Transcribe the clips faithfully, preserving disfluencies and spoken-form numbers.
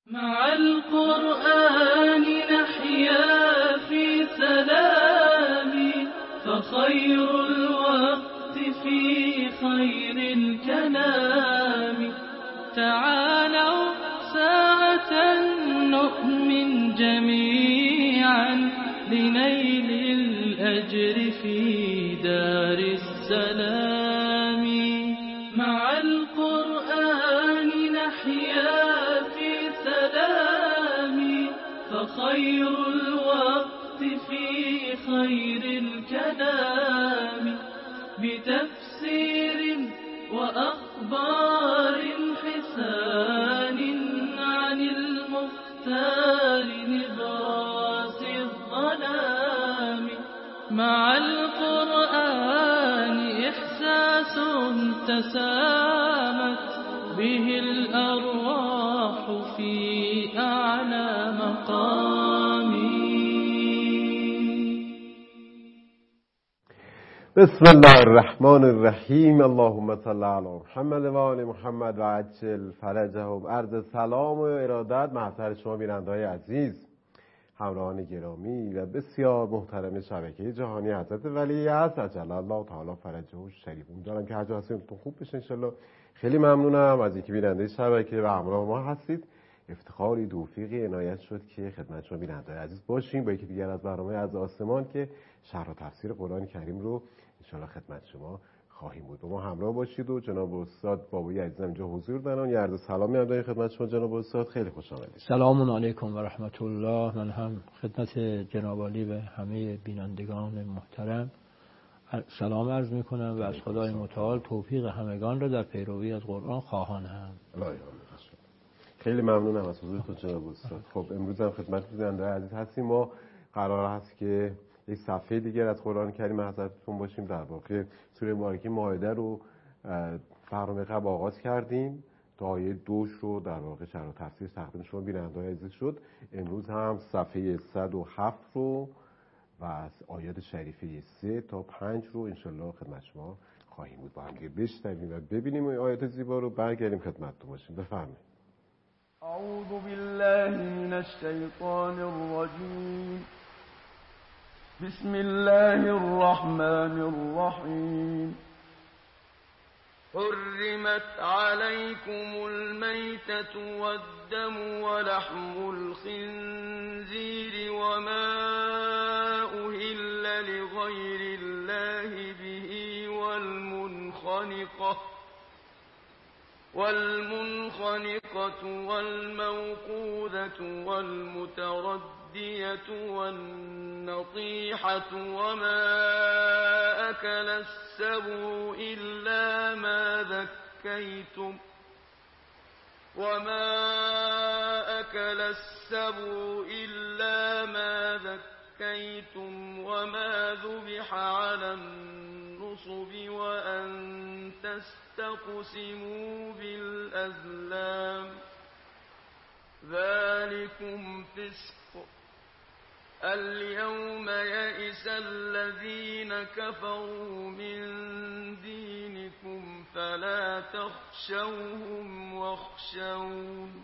مع القرآن نحيا في سلام، فخير الوقت في خير الكلام. تعالوا ساعة نؤمن جميعا لنيل الأجر في دار السلام. مع القرآن نحيا في سلام، فخير الوقت في خير الكلام. بتفسير وأخبار حسان عن المختار نبراس الظلام. مع القرآن إحساس تسامت به الأرواح في أعلى مقام. بسم الله الرحمن الرحیم. اللهم صل علی محمد و آل محمد و عجل فرجهم. عرض سلام و ارادت محضر شما بیننده‌های عزیز، همراهان گرامی و بسیار محترم شبکه جهانی حضرت ولی عصر عجل الله تعالی فرجه و شریف. امیدوارم که هر جا هستید خوب بشه ان شاء الله. خیلی ممنونم از اینکه بیننده شبکه و همراه ما هستید. افتخاری توفیقی عنایت شد که خدمت شما بیننده عزیز باشیم با یکی دیگر از برنامه از آسمان که شرح و تفسیر قرآن کریم رو ان شاء الله خدمت شما خواهیم بود. با ما همراه باشید و جناب استاد بابوی عزیزم اینجا حضور دارن. یه عرض سلامی هم داریم خدمت شما جناب استاد. خیلی خوش آمدید. سلام علیکم و رحمت الله. من هم خدمت جناب عالی و همه بینندگان محترم سلام عرض میکنم و از خدای متعال توفیق همگان را در پیروی از قرآن خواهانم. خیلی ممنونم از حضورتون جناب استاد. خب امروز هم خدمت بیننده عزیز هستیم. ما قرار هست که یک صفحه دیگر از قرآن کریم حضرتتون باشیم. در واقع سوره مبارکه مائده رو برنامه قبل آغاز کردیم تا آیه دوش رو در واقع شرح و تفسیر تقدیم شما بیننده‌های عزیز شد. امروز هم صفحه صد و هفت رو و از آیات شریفه سه تا پنج رو انشالله خدمت شما خواهیم بود. با هم دیگه بشنویم و ببینیم این آیات زیبا رو. برگردیم خدمتتون باشیم. بفرمایید. اعوذ بالله من الشیطان الرجیم. بسم الله الرحمن الرحیم. حرمت عليكم الميتة والدم ولحم الخنزير وما أهل لغير الله به والمنخنقة والمنخنقة والموقوذة والمتردية والنطيحة وما أكل السبع إلا ما ذكيتم وما أكل السبع إلا ما ذكيتم وما ذبح على النصب وأن تستقسموا بالأزلام ذلكم فسق. اليوم يئس الذين كفروا من دينكم فلا تخشوهم واخشون.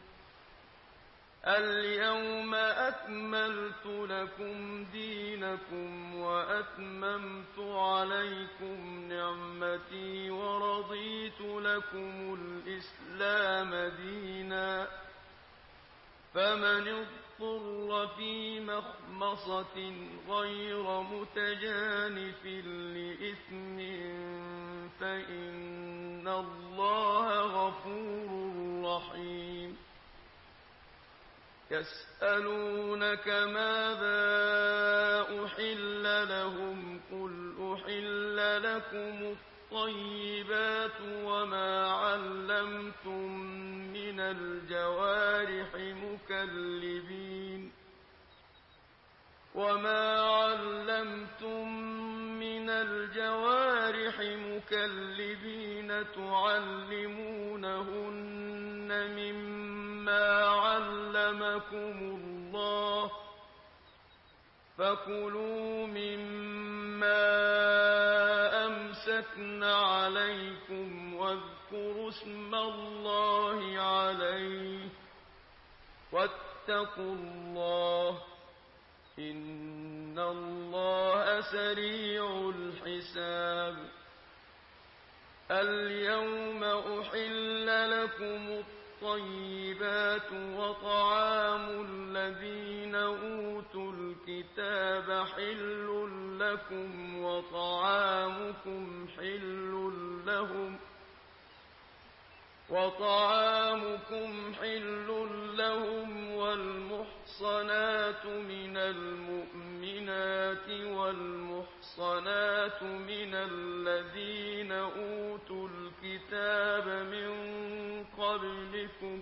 اليوم أكملت لكم دينكم وأتممت عليكم نعمتي ورضيت لكم الإسلام دينا. فمن اضطر في مخمصة غير متجانف لإثم فإن الله غفور رحيم. يسألونك ماذا أحل لهم قل أحل لكم الطيبات وما علمتم من الجوارح مكلبين وما علمتم من الجوارح مكلبين تعلمونهن مما علمكم الله فكلوا مما أمسكن عليكم واذكروا اسم الله عليه واتقوا الله إن الله سريع الحساب اليوم أحل لكم الطيبات وطعام الذين أوتوا الكتاب حل لكم وطعامكم حل لهم وطعامكم حل لهم والمحصنات من المؤمنات والمحصنات من الذين أوتوا الكتاب من قبلكم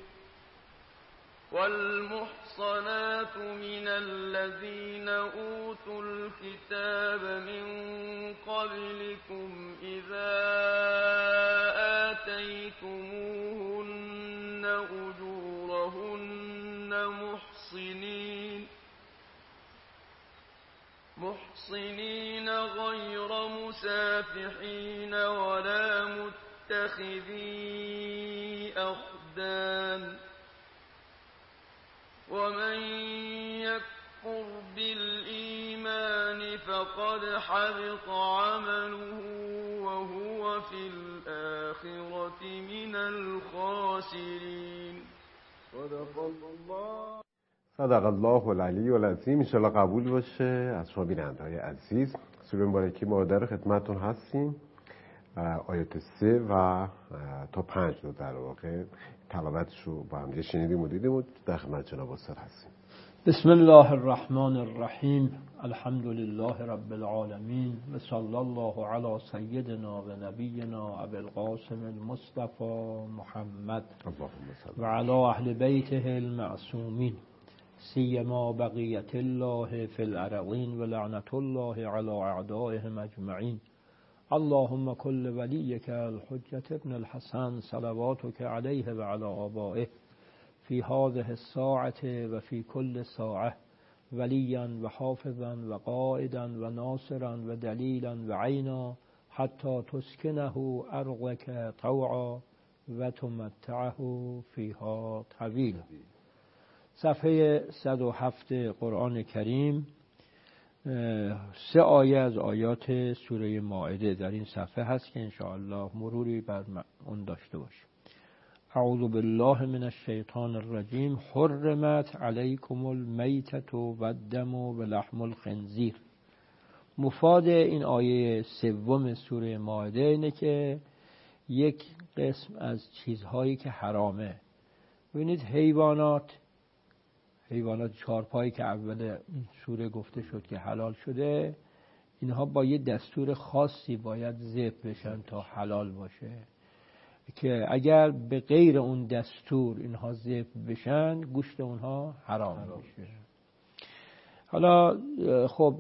والمحصنات من الذين أوتوا الكتاب من قبلكم إذا آتيتموهن أجورهن محصنين محصنين غير مسافحين ولا متخذي أخدان ومن يكفر بالإيمان فقد حبط عمله وهو في الآخرة من الخاسرين صدق الله صدق الله العلی العظیم. انشاءالله قبول باشه از شما بیننده‌های عزیز. سوره مبارکی مادر خدمتتون هستیم. آیات سه و تا پنج رو در واقع تلاوتش رو با هم شنیدیم و دیدیم و در خدمت جناب استاد هستیم. بسم الله الرحمن الرحیم. الحمد لله رب العالمین و صلی الله علی سیدنا و نبینا ابی القاسم المصطفى محمد و علی اهل بیته المعصومین سیما بقیت الله فی الارضین و لعنت الله علی اعدائهم اجمعین. اللهم كل وليك الحجة ابن الحسن صلواتك عليه وعلى آبائه في هذه الساعة وفي كل ساعة وليا وحافظا وقائدا وناصرا ودليلا وعينا حتى تسكنه أرضك طوعا وتمتعه فيها طويلا. صفحه صد و هفت قرآن کریم، سه آیه از آیات سوره مائده در این صفحه هست که انشاءالله مروری بر اون داشته باشیم. اعوذ بالله من الشیطان الرجیم. حرمت علیکم المیتة و الدم و لحم الخنزیر. مفاد این آیه سوم سوره مائده اینه که یک قسم از چیزهایی که حرامه، ببینید حیوانات حیوانات چهارپایی که اول این سوره گفته شد که حلال شده، اینها با یه دستور خاصی باید ذبح بشن تا حلال باشه، که اگر به غیر اون دستور اینها ذبح بشن گوشت اونها حرام میشه. حالا خب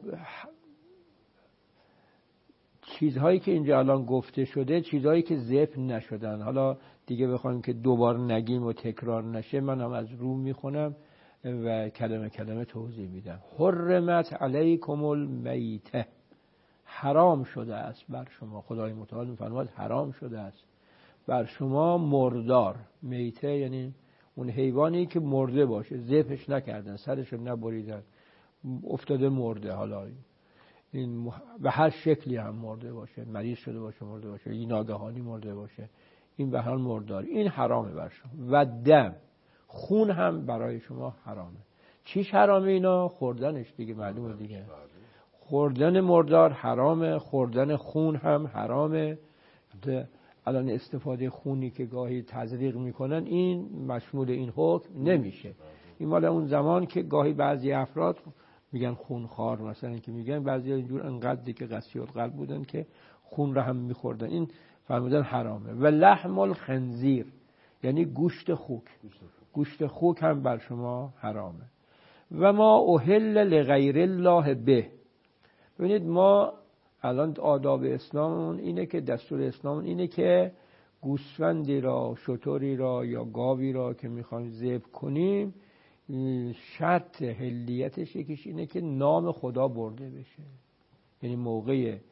چیزهایی که اینجا الان گفته شده چیزهایی که ذبح نشدن، حالا دیگه بخوایم که دوبار نگیم و تکرار نشه، من هم از روم میخونم و کلمه کلمه توضیح میدم. حرمت علیکم المیته، حرام شده است بر شما، خدای متعال میفرماید حرام شده است بر شما مردار. میته یعنی اون حیوانی که مرده باشه، ذبحش نکردن، سرشو نبریدن، افتاده مرده، حالا این به هر شکلی هم مرده باشه، مریض شده باشه مرده باشه، یا ناگهانی مرده باشه، این به هر مردار، این حرامه بر شما. و دم، خون هم برای شما حرامه. چیش حرامه اینا؟ خوردنش دیگه، معلومه دیگه. خوردن مردار حرامه، خوردن خون هم حرامه. الان استفاده خونی که گاهی تزریق میکنن این مشمول این حکم نمیشه. این مال اون زمان که گاهی بعضی افراد میگن خونخوار، مثلا که میگن بعضی اینجور انقدر که قسی القلب بودن که خون را هم میخوردن، این فرمودن حرامه. و لحم الخنزیر یعنی گوشت خوک، گوشت خوک هم بر شما حرامه. و ما احل لغیر الله به. ببینید ما الان آداب اسلام اینه که دستور اسلام اینه که گوسفندی را، شتری را یا گاوی را که میخوایم ذبح کنیم، شرط حلیتش یکیش اینه که نام خدا برده بشه. یعنی موقع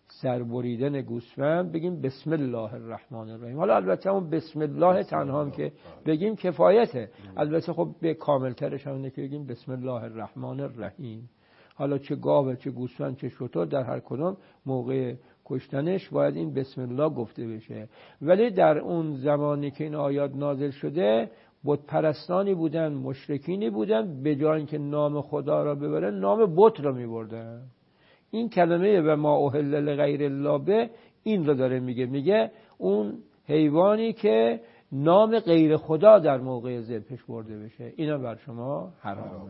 سربریدن گوسفند بگیم بسم الله الرحمن الرحیم. حالا البته اون بسم الله تنها هم که بگیم کفایته، البته خب به کاملترش هم که بگیم بسم الله الرحمن الرحیم. حالا چه گاو چه گوسفند چه شتر در هر کدام موقع کشتنش باید این بسم الله گفته بشه. ولی در اون زمانی که این آیات نازل شده بت پرستانی بودن، مشرکینی بودن، به جای اینکه نام خدا را ببرن نام بت را میبردن. این کلمه و ما اهل لغیر الله به این رو داره میگه، میگه اون حیوانی که نام غیر خدا در موقع ذبحش برده بشه اینا بر شما حرامه.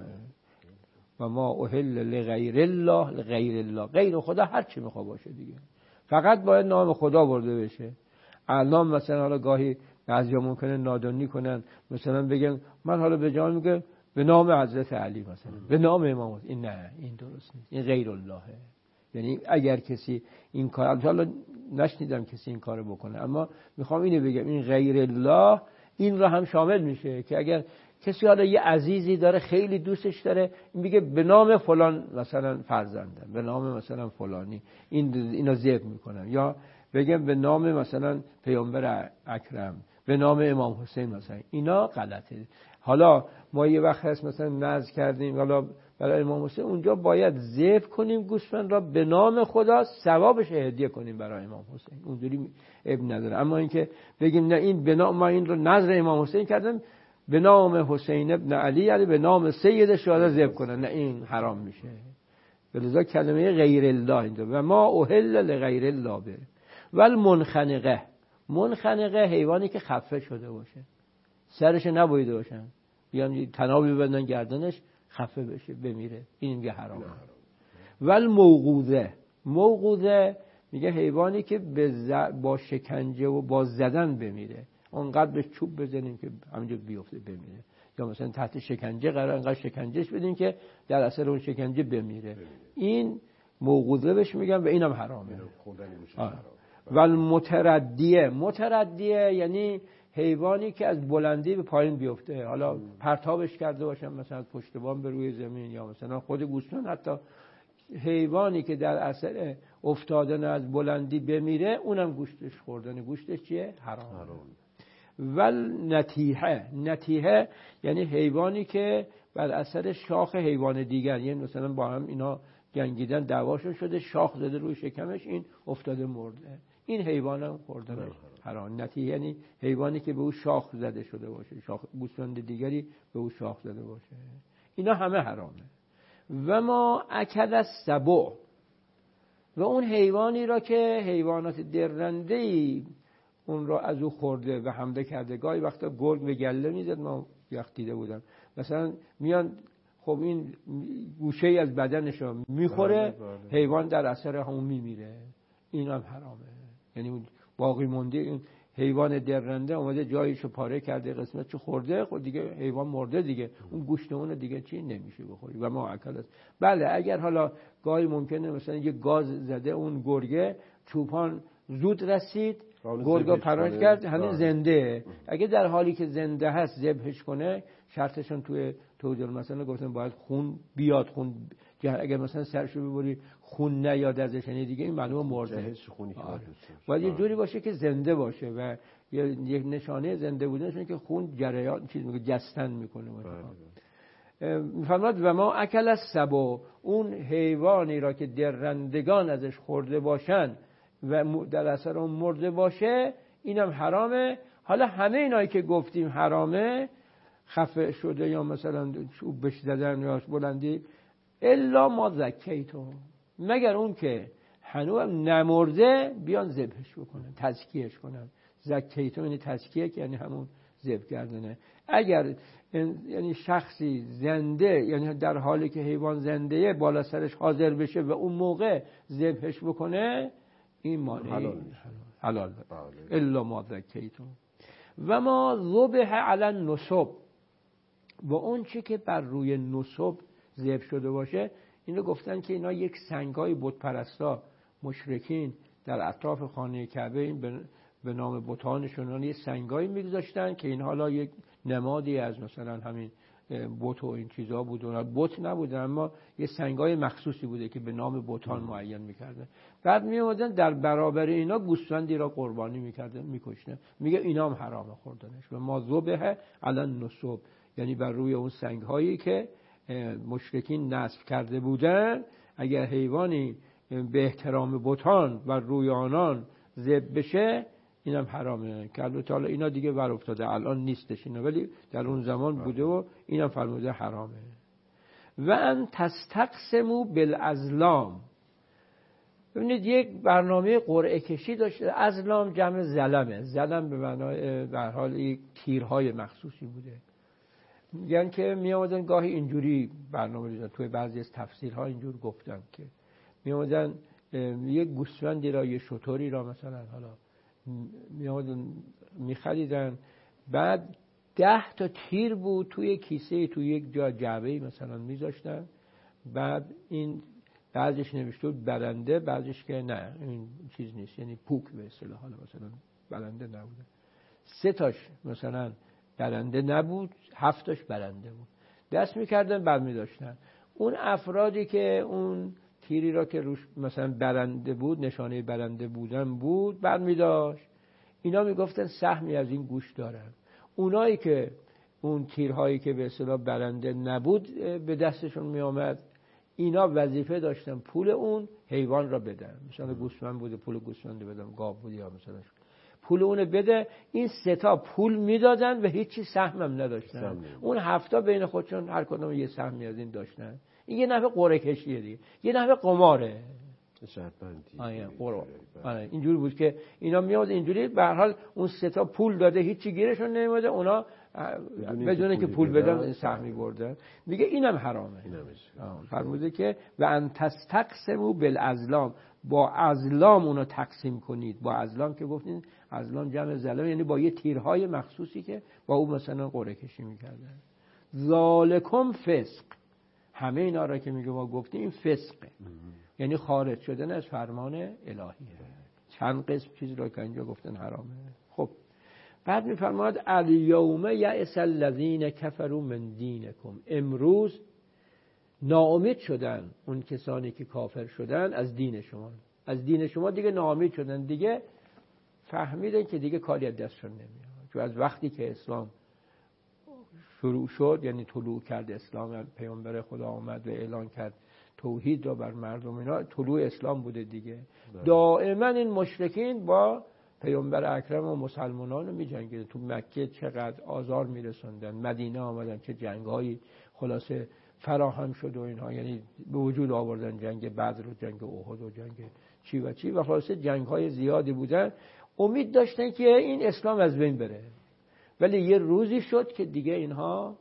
و ما اهل لغیر الله لغیر الله، غیر خدا هر چی میخواد باشه دیگه، فقط باید نام خدا برده بشه. الان مثلا حالا گاهی بعضیا ممکنه نادانی کنن، مثلا بگن من حالا به جان میگه به نام حضرت علی مثلا، به نام امام حسین. این نه، این درست نیست، این غیر اللهه. یعنی اگر کسی این کار، حالا نشنیدم کسی این کارو بکنه، اما میخوام اینو بگم این غیر الله این را هم شامل میشه که اگر کسی حالا یه عزیزی داره خیلی دوستش داره، این میگه به نام فلان مثلا فرزندم، به نام مثلا فلانی این اینا ذبح میکنم، یا بگم به نام مثلا پیامبر اکرم، به نام امام حسین مثلا، اینا غلطه. حالا ما یه وقت هست مثلا نذر کردیم حالا برای امام حسین، اونجا باید ذبح کنیم گوسفند را به نام خدا، ثوابش هدیه کنیم برای امام حسین، اونجوری اب نداره. اما اینکه بگیم نه این به نام ما این رو نذر امام حسین کردم، به نام حسین ابن علی یعنی به نام سید شهدا ذبح کنن، نه این حرام میشه. ولذا کلمه غیر الله اینجا و ما اهل لغیر الله به. ول منخنقه، منخنقه حیوانی که خفه شده باشه، سرش نبریده باشن، بیان تنابی ببندن گردنش خفه بشه بمیره، این میگه حرام. ول موقوذه، موقوذه میگه حیوانی که با شکنجه و با زدن بمیره، اونقدر به چوب بزنیم که همینجا بیفته بمیره، یا مثلا تحت شکنجه قرار انقدر شکنجهش بدیم که در اثر اون شکنجه بمیره، این موقوذه بهش میگن و اینم حرامه. و المتردیه، متردیه یعنی حیوانی که از بلندی به پایین بیفته، حالا پرتابش کرده باشن مثلا پشت بام به روی زمین، یا مثلا خود گوسفند، حتی حیوانی که در اثر افتادن از بلندی بمیره اونم گوشتش خوردن، گوشتش چیه؟ حرام. ول نتیحه، نتیحه یعنی حیوانی که بر اثر شاخ حیوان دیگر، یعنی مثلا با هم اینا جنگیدن دعواشون شده، شاخ زده روی شکمش، این افتاده مرده، این حیوان هم خوردنش حرام. نتیحه یعنی حیوانی که به او شاخ زده شده باشه، شاخ گوسفند دیگری به او شاخ زده باشه، اینا همه حرامه. و ما اکل السبع، و اون حیوانی را که حیوانات درنده‌ای اون را از او خورده و حمله کرده، گاهی وقتا گرگ به گله میزد، ما وقت دیده بودم مثلا میان خب این گوشه ای از بدنش رو میخوره، حیوان در اثر همون میمیره، این هم حرامه. یعنی باقی مونده این حیوان درنده اومده جایشو پاره کرده، قسمتشو خورده، خب دیگه حیوان مرده دیگه، اون گوشت اون دیگه چی نمیشه بخوری. و ما اکل است. بله اگر حالا گاهی ممکنه مثلا یه گاز زده اون گرگه، چوپان زود رسید گرگا پرواز کرد، همین زنده، اگه در حالی که زنده هست ذبحش کنه، شرطشون توی توجیه مثلا گفتن باید خون بیاد، خون اگر مثلا سرشو ببری خون نیاد ازش، یعنی دیگه این معلومه مرده. باید یه جوری باشه که زنده باشه و یک نشانه زنده بودنشون که خون جریان چیز میگه جستن میکنه. میفرماد و ما اکل السبع، اون حیوانی را که درندگان ازش خورده باشن و در اثر اون مرده باشه، اینم حرامه. حالا همه اینایی که گفتیم حرامه، خفه شده یا مثلا چوب بش زدن یا بلندی، الا ما زکیتم، مگر اون که هنوز نمرده بیان ذبحش بکنن، تزکیهش کنن. زکیتم یعنی تزکیه، یعنی همون ذبح کردنه. اگر یعنی شخصی زنده، یعنی در حالی که حیوان زنده بالا سرش حاضر بشه و اون موقع ذبحش بکنه، این مانعی حلال حلال الا ما زکیتم. و ما ذبح علی النصب، و اون چی که بر روی نصب ذبح شده باشه، اینو گفتن که اینا یک سنگای بت پرستا مشرکین در اطراف خانه کعبه این به نام بتانشون یه سنگایی میگذاشتن که این حالا یک نمادی از مثلا همین بت و این چیزا بود، اونا بت نبودن اما یه سنگای مخصوصی بوده که به نام بتان معین میکردن. بعد میومدن در برابر اینا گوسفندی را قربانی میکردن میکشتن، میگه اینا هم حرام خوردنش. و ما ذبح علی النصب، یعنی بر روی اون سنگ هایی که مشرکین نصب کرده بودن، اگر حیوانی به احترام بتان و روی آنان ذبح بشه اینم حرامه. که البته حالا اینا دیگه ور افتاده الان نیستش اینا، ولی در اون زمان بوده و اینم فرموده حرامه. و ان تستقسموا بالازلام، ببینید یک برنامه قرعه کشی داشته. ازلام جمع زلمه، زلم به معنای به هر حال یک تیرهای مخصوصی بوده. میگن که می آمدن گاهی اینجوری برنامه دیدن، توی بعضی از تفسیرها اینجور گفتن که می آمدن یک گوسفندی را، یه شتری را مثلا حالا می آمدن می خریدن، بعد ده تا تیر بود توی کیسه، توی یک جا جعبه‌ای مثلا میذاشتن. بعد این بعضیش نوشته بود برنده، بعضیش که نه این چیز نیست، یعنی پوک به اصطلاح، حالا مثلا برنده نبوده. سه تاش مثلا برنده نبود، هفتاش برنده بود. دست میکردن بعد میداشتن. اون افرادی که اون تیری را که روش مثلا برنده بود، نشانه برنده بودن بود، بعد میداشت. اینا میگفتن سهمی از این گوش دارن. اونایی که اون تیرهایی که به اصطلاح برنده نبود به دستشون میآمد، اینا وظیفه داشتن پول اون حیوان را بدن. مثلا گوسفند بوده پول گوسفند بدن، گاو بود یا مثلا پول اون بده. این سه تا پول میدادن و هیچی سهم هم نداشتن. سهمی. اون هفتا بین خودشون هر کدوم یه سهمی از این داشتن. این یه نوع قرعه کشیه دیگه، یه نوع قماره. شرط بندی. آره قرعه. آره اینجوری بود که اینا میاد اینجوری به هر حال اون سه تا پول داده، هیچی گیرشون نمیاد، اونا بدون که پول بدن سهمی بردن. میگه اینم حرامه. فرموده که و ان تستقسموا بالازلام، با ازلام اونو تقسیم کنید. با ازلام که گفتین ازلام جمع زلم، یعنی با یه تیرهای مخصوصی که با اون مثلا قرعه کشی میکردن. ذالکم فسق، همه اینا را که میگه ما گفتیم این فسقه، یعنی خارج شدن از فرمان الهیه. چند قسم چیز را که اینجا گفتن حرامه. خب بعد میفرماد الیوم یئس الذین کفروا من دینکم، امروز ناامید شدن اون کسانی که کافر شدن از دین شما. از دین شما دیگه ناامید شدن، دیگه فهمیدن که دیگه کاری از دستشون نمیاد. چون از وقتی که اسلام شروع شد، یعنی طلوع کرد اسلام، پیامبر خدا آمد و اعلان کرد توحید را بر مردم، اینا طلوع اسلام بوده دیگه. دائما این مشرکین با پیامبر اکرم و مسلمانان رو می جنگیدن. تو مکه چقدر آزار می رسوندن، مدینه آمدن چه جنگ‌هایی خلاصه فراهم شد و اینها، یعنی به وجود آوردن جنگ بدر و جنگ احد و جنگ چی و چی و خلاصه جنگ‌های زیادی بودن. امید داشتن که این اسلام از بین بره، ولی یه روزی شد که دیگه اینها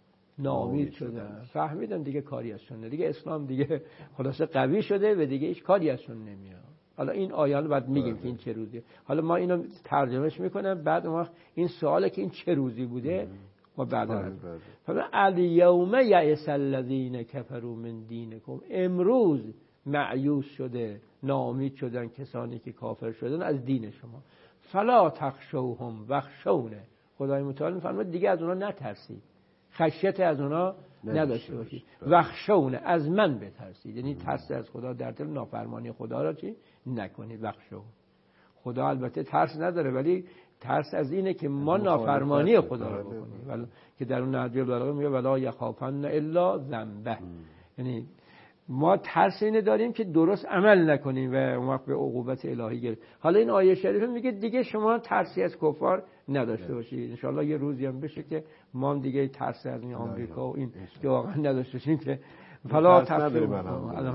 ناامید شدن، فهمیدن دیگه کاری ازشون دیگه اسلام دیگه خلاصه قوی شده و دیگه هیچ کاری ازشون نمیاد. حالا این آیه رو بعد میگیم که این چه روزی. حالا ما اینو ترجمهش میکنم، بعد ما این سواله که این چه روزی بوده ما بعدا فهمیم. الیوم یئس الذین کفروا من دینکم، امروز مایوس شده ناامید شدن کسانی که کافر شدن از دین شما. فلا تخشوهم واخشونی، خدای متعال میفرماید دیگه از اونها نترسید، خشیت از اونها نداشته باشید. واخشونی، از من بترسید، یعنی ترس از خدا در دل، نافرمانی خدا را چی نکنید. واخشون، خدا البته ترس نداره، ولی ترس از اینه که ما نافرمانی خدا را بکنیم. ولی که در اون نهج البلاغه میگه ولا یخافن الا ذنبه، یعنی ما ترس اینه داریم که درست عمل نکنیم و اون وقت به عقوبت الهی گرفتیم. حالا این آیه شریفه میگه دیگه شما ترسی از کفار نداشته باشید. ان شاء الله یه روزی هم بشه که ما هم دیگه ترس از این آمریکا و این که واقعا نداشته باشیم، که فلا تفسیرون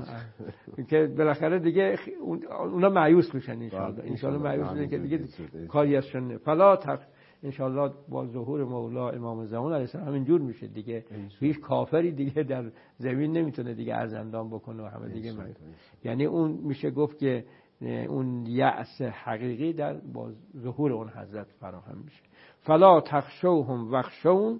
که بالاخره دیگه اونا مایوس میشن. ان شاء الله ان شاء الله مایوس میشن که دیگه کاری ازشون فلا تف ان شاء الله با ظهور مولا امام زمان علیه السلام همینجور میشه دیگه. هیچ کافری دیگه در زمین نمیتونه دیگه ارزندان بکنه و همه دیگه من. یعنی اون میشه گفت که اون یأس حقیقی در با ظهور اون حضرت فراهم میشه. فلا تخشوهم واخشون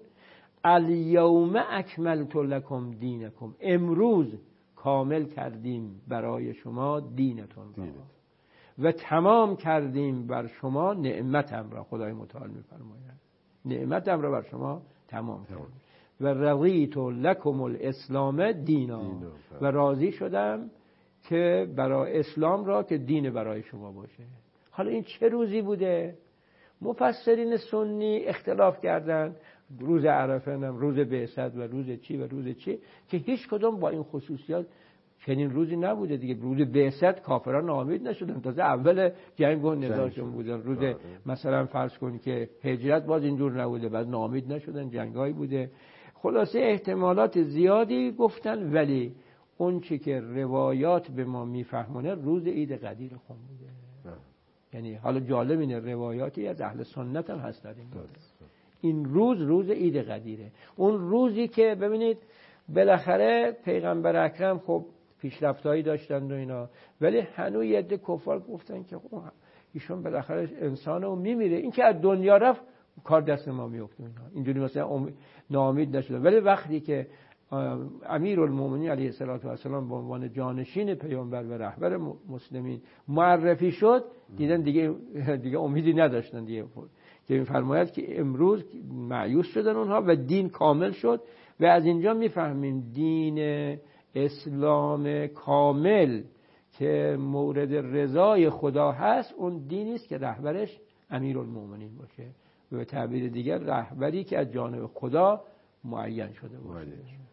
الیوم اکملت لکم دینکم، امروز کامل کردیم برای شما دینتون را و تمام کردیم بر شما نعمتم را. خدای متعال میفرماید نعمتم را بر شما تمام کردیم. و رضیت لکم الاسلام دینا و راضی شدم که برای اسلام را که دین برای شما باشه. حالا این چه روزی بوده؟ مفسرین سنی اختلاف کردن، روز عرفه هم، روز بعثت و روز چی و روز چی، که هیچ کدوم با این خصوصیات چنین روزی نبوده دیگه. روز بعثت کافران ناامید نشدن، تازه اول جنگ و نزاعشون بودن. روز مثلا فرض کن که هجرت باز اینجور نبوده، بعد ناامید نشدن، جنگایی بوده. خلاصه احتمالات زیادی گفتن، ولی اون چی که روایات به ما میفهمونه روز عید قدیر خون بوده. یعنی حالا جالب اینه روایاتی از اهل سنت هم هست در این باره. این روز روز عید قدیره، اون روزی که ببینید بالاخره پیغمبر اکرم خب پیشرفتایی داشتند و اینا، ولی هنوز یه عده کفار گفتن که خب ایشون بالاخره انسانه و میمیره، این که از دنیا رفت کار دست ما میفته. اینا اینجوری مثلا ناامید نشدن. ولی وقتی که امیرالمومنین علیه السلام به عنوان جانشین پیامبر و رهبر مسلمین معرفی شد، دیدن دیگه دیگه امیدی نداشتن دیگه، که می‌فرماید که امروز مایوس شدن اونها و دین کامل شد. و از اینجا میفهمیم دین اسلام کامل که مورد رضای خدا هست، اون دینی است که رهبرش امیرالمومنین باشه، و به تعبیر دیگر رهبری که از جانب خدا معین شده باشه.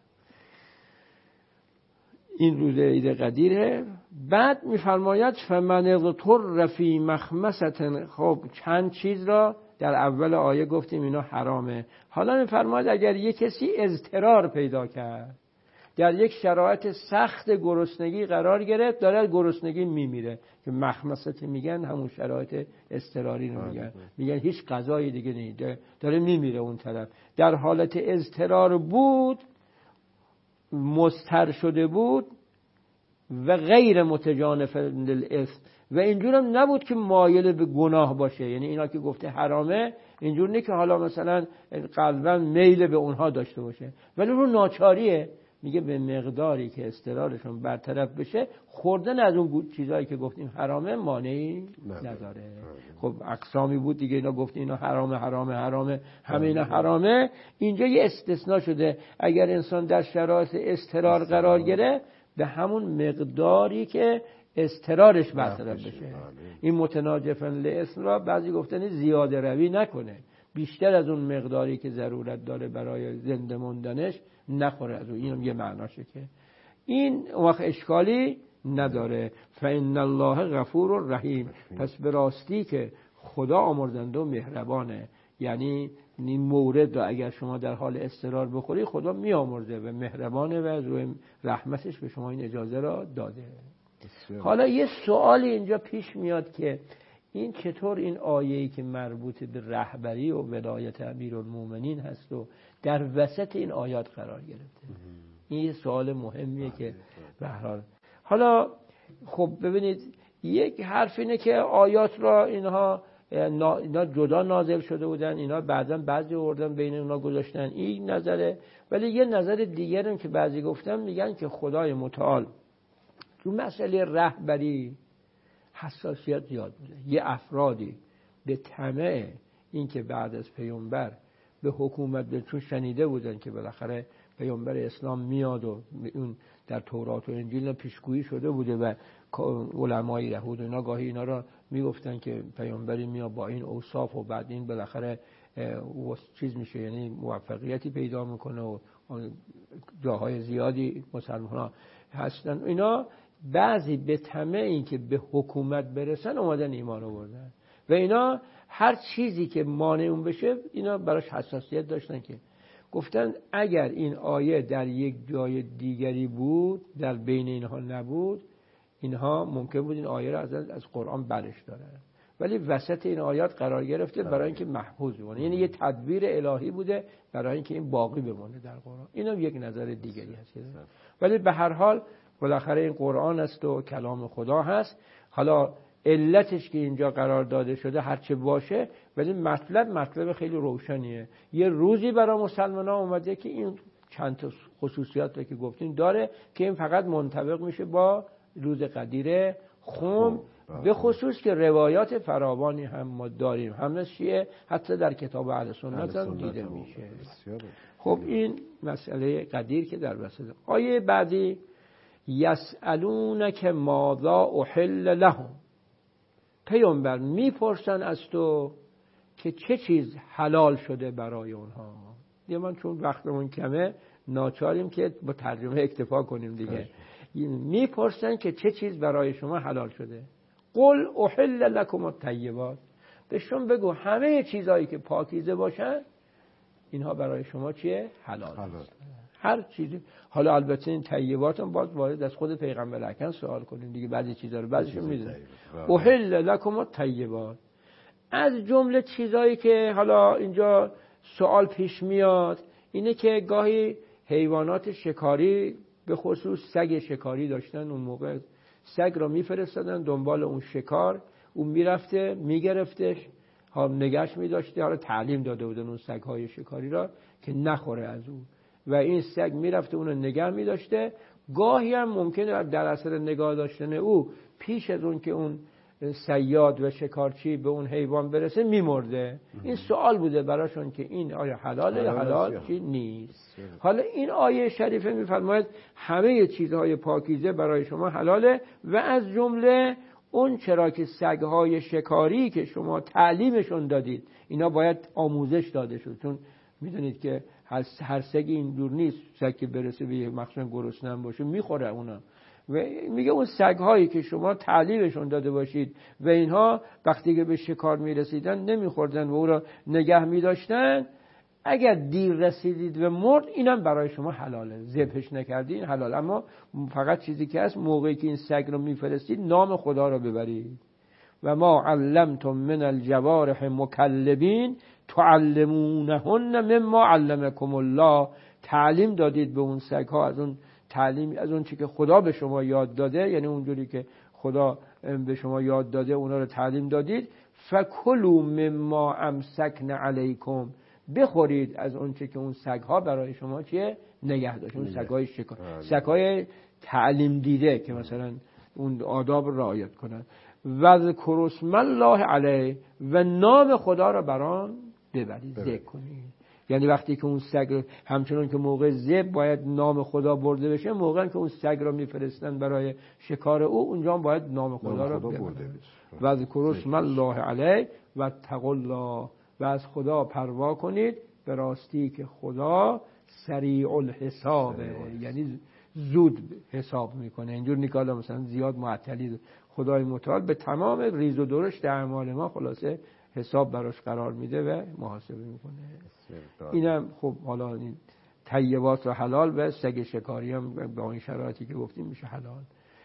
این روز عید قدیره. بعد میفرماید فمن اضطر فی مخمصة، خب چند چیز را در اول آیه گفتیم اینا حرامه. حالا میفرماید اگر یک کسی اضطرار پیدا کرد، در یک شرایط سخت گرسنگی قرار گرفت، داره از گرسنگی میمیره، که مخمصه میگن همون شرایط اضطراری رو میگن، میگن هیچ غذای دیگه نیست، داره میمیره اون طرف، در حالت اضطرار بود، مضطر شده بود و غیر متجانف للاثم، و اینجور هم نبود که مایل به گناه باشه. یعنی اینا که گفته حرامه اینجور نه که حالا مثلا قلبا میل به اونها داشته باشه، ولی رو ناچاریه. میگه به مقداری که اضطرارشون برطرف بشه، خوردن از اون چیزایی که گفتیم حرامه مانعی نداره. خب اقسامی بود دیگه، اینا گفتیم اینا حرامه حرامه حرامه همه اینا حرامه. اینجا یه استثناء شده، اگر انسان در شرایط اضطرار قرار گرفت، به همون مقداری که اضطرارش برطرف بشه. این متناجفاً لاسم را بعضی گفتن زیاده روی نکنه، بیشتر از اون مقداری که ضرورت داره برای زنده موندنش نخوره از اون. اینم یه معناشه که این وقت اشکالی نداره. فإن الله غفور رحیم، پس به راستی که خدا آمرزنده و مهربانه. یعنی این مورد را اگر شما در حال اضطرار بخوری، خدا میآمرزه و مهربانه و از روی رحمتش به شما این اجازه را داده. حالا یه سوالی اینجا پیش میاد که این چطور این آیه‌ای که مربوط به رهبری و ولایت امیرالمومنین هست و در وسط این آیات قرار گرفته؟ این یه سوال مهمیه که به هر حال. حالا خب ببینید، یک حرف اینه که آیات را اینها اینا جدا نازل شده بودن، اینا بعضا بعضی آوردن بین اونا گذاشتن، این نظره. ولی یه نظر دیگر هم که بعضی گفتن، میگن که خدای متعال تو مسئله رهبری حساسیت زیاد بوده. یه افرادی به طمع این که بعد از پیامبر به حکومت به چون شنیده بودن که بالاخره پیامبر اسلام میاد و اون در تورات و انجیل پیشگویی شده بوده و علمای یهود و اینا گاهی اینا را میگفتن که پیامبری میاد با این اوصاف و بعد این بالاخره چیز میشه، یعنی موفقیتی پیدا میکنه و جاهای زیادی مسلمان‌ها هستن. اینا بعضی به طمع این که به حکومت برسن اومدن ایمان آوردن و اینا هر چیزی که مانع اون بشه اینا براش حساسیت داشتن، که گفتن اگر این آیه در یک جای دیگری بود، در بین اینها نبود، اینها ممکن بود این آیه را از از قرآن برش دارن، ولی وسط این آیات قرار گرفته برای اینکه محفوظ بمونه. یعنی یه تدبیر الهی بوده برای اینکه این باقی بمونه در قرآن. اینم یک نظر دیگری هست، ولی به هر حال بالاخره این قرآن است و کلام خدا هست. حالا علتش که اینجا قرار داده شده هرچه باشه، ولی مطلب مطلب خیلی روشنیه. یه روزی برای مسلمان‌ها اومده که این چند تا خصوصیات رو که گفتیم داره، که این فقط منطبق میشه با روز قدیر خم به خصوص که روایات فراوانی هم ما داریم، همه شیعه حتی در کتاب اهل سنت هم دیده میشه. خب این مسئله قدیر که در وسط. آیه بعدی یسألونک ماذا احل لهم، پیامبر میپرسن از تو که چه چیز حلال شده برای اونها. دیگه من چون وقتمون کمه ناچاریم که با ترجمه اکتفا کنیم دیگه. میپرسن که چه چیز برای شما حلال شده. قل احل لکم الطیبات، بهشون بگو همه چیزایی که پاکیزه باشن اینها برای شما چیه؟ حلال, حلال. هر چیزی. حالا البته این طیبات هم باز وارد از خود پیغمبر اکرم سوال کنیم دیگه، بعضی چیزا رو بعضیشو میدونیم. احل لکم الطیبات، از جمله چیزایی که حالا اینجا سوال پیش میاد اینه که گاهی حیوانات شکاری به خصوص سگ شکاری داشتن، اون موقع سگ را میفرستادن دنبال اون شکار، اون میرفته میگرفتش، ها نگهش میداشته، حالا تعلیم داده بودن اون سگ‌های شکاری را که نخوره از اون، و این سگ میرفته اون رو نگه میداشته. گاهی هم ممکنه در اثر نگاه داشتن او پیش از اون که اون صیاد و شکارچی به اون حیوان برسه میمرده. این سوال بوده براشون که این آیا حلاله یا حلال چی نیست. حالا این آیه شریفه میفرماید همه چیزهای پاکیزه برای شما حلاله و از جمله اون چرا که سگهای شکاری که شما تعلیمشون دادید اینا باید آموزش داده شد، چون میدونید که هر سگ این دور نیست سگ که برسه به مخصوصا گرسنه باشه میخوره اونا، و میگه اون سگ‌هایی که شما تعلیمشون داده باشید و اینها وقتی که به شکار میرسیدن نمیخوردن و او را نگه میداشتن، اگر دیر رسیدید و مرد اینم برای شما حلاله، ذبحش نکردین حلال. اما فقط چیزی که هست موقعی که این سگ رو میفرستید نام خدا رو ببرید. و ما علمتم من الجوارح مکلبین تعلمونهن مما علمکم الله، تعلیم دادید به اون سگ‌ها از اون تعلیم از اون چی که خدا به شما یاد داده، یعنی اونجوری که خدا به شما یاد داده اونا رو تعلیم دادید. فکلوا مما امسکن علیکم، بخورید از اون چی که اون سگ‌ها برای شما چیه نگه داشت، اون سگ‌های شکار، سگ‌های تعلیم دیده که مثلا اون آداب رو رعایت کنن. و ذکر اسم الله علیه، و نام خدا رو بران ببرید، ذکر کنید. یعنی وقتی که اون سگ همچنان که موقع ذبح باید نام خدا برده بشه، موقعی که اون سگ رو میفرستن برای شکار او اونجا باید نام خدا رو برده بشه. و ذکر اسم الله علیه و اتقوا الله، و از خدا پروا کنید، به راستی که خدا سریع الحسابه، یعنی زود حساب میکنه. اینجور نیکالا مثلا زیاد معطلی، خدای متعال به تمام ریز و درشت اعمال ما خلاصه حساب براش قرار میده و محاسبه میکنه. اینم خب حالا این طیبات و حلال و سگ شکاری هم با این شرایطی که گفتیم میشه حلال.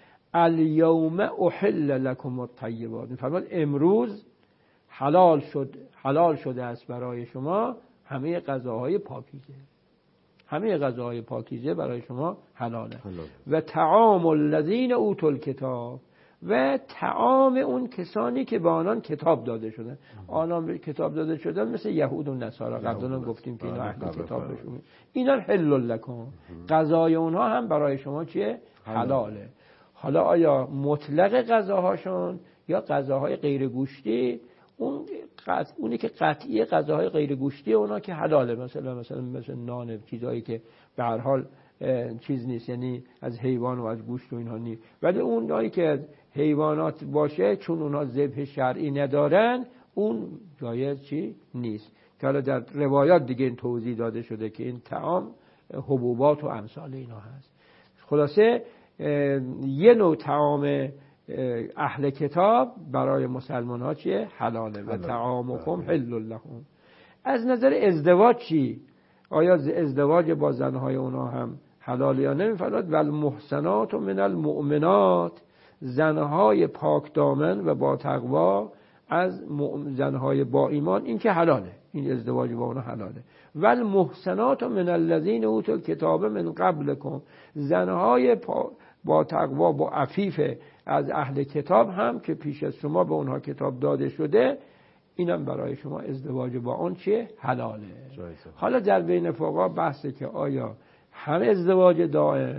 الیوم احل لکم الطیبات، میفرماد امروز حلال شد حلال شده است برای شما همه غذاهای پاکیزه، همه غذاهای پاکیزه برای شما حلاله. حلال. و طعام الذین اوتوا الکتاب، و طعام اون کسانی که به آنان کتاب داده شدن. آنان کتاب داده شدن مثل یهود و نصارا، قبلا گفتیم که اینا اهل کتاب بشون، اینا حل لکم، غذای اونها هم برای شما چیه حلاله. حالا آیا مطلق غذاهاشون یا غذاهای غیر گوشتی؟ اون قط... اونی که قطعی غذاهای غیر گوشتی اونا که حلاله، مثلا مثلا مثلا نان، چیزایی که به هر حال چیز نیست، یعنی از حیوان و از گوشت و اینها نیست. ولی اونایی که از حیوانات باشه چون اونها ذبح شرعی ندارن اون جایز چی نیست، که حالا در روایات دیگه این توضیح داده شده که این طعام حبوبات و امثال اینا هست. خلاصه یه نوع طعام اهل کتاب برای مسلمان ها چیه حلاله. و طعامکم حل لهم. از نظر ازدواج چی؟ آیا ازدواج با زنهای اونا هم حلال یا نمی‌فرماد؟ والمحسنات من المؤمنات، زنهای پاک دامن و با تقوا از زنهای با ایمان، این که حلاله، این ازدواج با اونا حلاله. والمحسنات من الذین اوتوا الکتاب من قبلکم، زنهای با تقوا با عفیف از اهل کتاب هم که پیش از شما به اونها کتاب داده شده، اینم برای شما ازدواج با اون چیه حلاله. حالا در بین فقها بحثه که آیا هم ازدواج دائم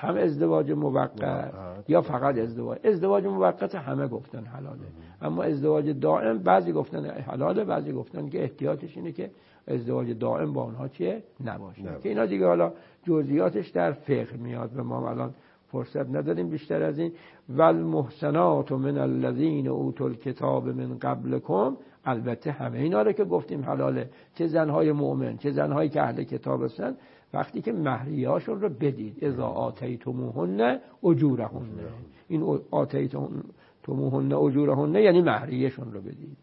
هم ازدواج موقت یا فقط ازدواج. ازدواج موقت همه گفتن حلاله، اما ازدواج دائم بعضی گفتن حلاله، بعضی گفتن که احتیاطش اینه که ازدواج دائم با اونها چیه نباشه نه. که اینا دیگه حالا جزئیاتش در فقه میاد و ما الان فرصت نداریم بیشتر از این. والمحسنات من الذین اوتوا الکتاب من قبلکم، البته همه اینا رو که گفتیم حلاله، چه زنهای مؤمن چه زنهایی که اهل کتاب هستن، وقتی که مهریه‌هاشون رو بدید، اذا آتیتموهن اجورهن، این آتیتموهن اجورهن یعنی مهریه‌شون رو بدید.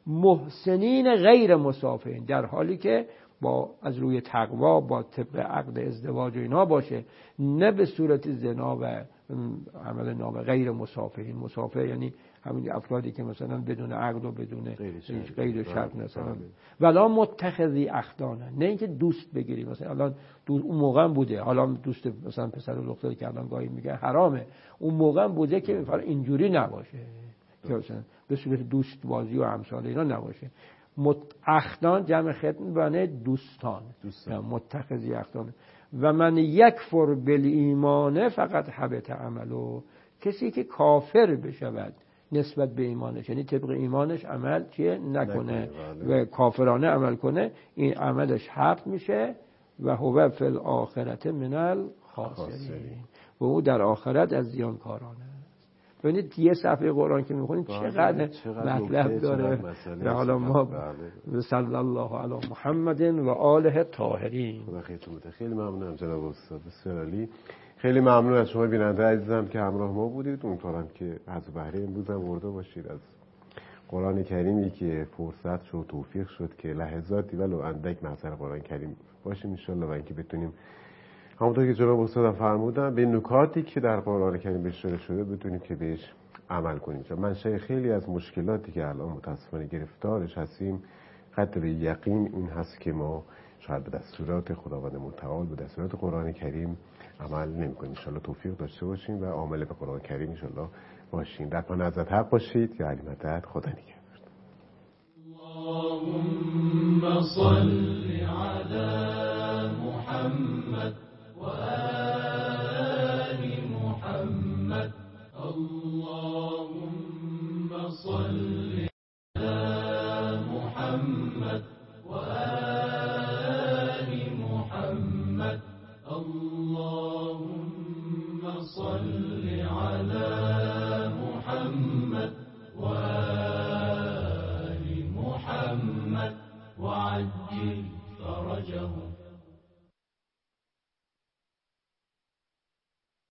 محسنین غیر مسافحین، در حالی که با از روی تقوا با طبق عقد ازدواج و اینا باشه، نه به صورت زنا و عمل نام. غیر مسافحین، مسافح یعنی همین افرادی که مثلا بدون عقد و بدون غیر شرط مثلا. ولا متخذی اخدانه، نه اینکه دوست بگیری، مثلا الان دوست اون موقع بوده، حالا دوست مثلا پسر و دختری که الان گاهی میگه حرامه، اون موقع بوده که مثلا اینجوری نباشه که مثلا به صورت دوست بازی و امثال اینا نباشه. اخدان جمع ختم بنه دوستان, دوستان. متخذی اخدان. و من یکفر بالایمان فقط حبط عملو، کسی که کافر بشود نسبت به ایمانش، یعنی طبق ایمانش عمل چیه نکنه و کافرانه عمل کنه، این عملش حبط میشه. و هو فی الاخرة من الخاسرین، و او در آخرت از زیانکارانه. ببینید یه صفحه قرآن که میخونید چقدر مطلب داره. و حالا ما صلی الله علی محمد و آله الطاهرین. خدا خیرتون بده. خیلی ممنونم جناب استاد، بسیار عالی. خیلی ممنون از شما بیننده عزیزم که همراه ما بودید. امیدوارم که از بهره امروز هم برده باشید از قرآن کریمی که فرصت شد، توفیق شد که لحظاتی ولو اندک محضر قرآن کریم باشیم ان شاء الله، و اینکه بتونیم همونطور که جناب استاد فرمودن به نکاتی که در قرآن کریم اشاره شده بتونیم که بهش عمل کنیم. چون منشأ خیلی از مشکلاتی که الان متاسفانه گرفتارش هستیم قدر یقین این هست که ما شاید به دستورات خداوند متعال، به دستورات قرآن کریم عمل نمی‌کنیم. ان شاء الله توفیق داشته باشیم و عامل به قرآن کریم ان شاء الله باشیم. در پناه حضرت حق باشید. یا علی مدد. خدا نگهدار. اللهم صل على محمد وآل محمد. اللهم صل على محمد وآل محمد. اللهم صل على محمد وآل محمد وعجل فرجهم.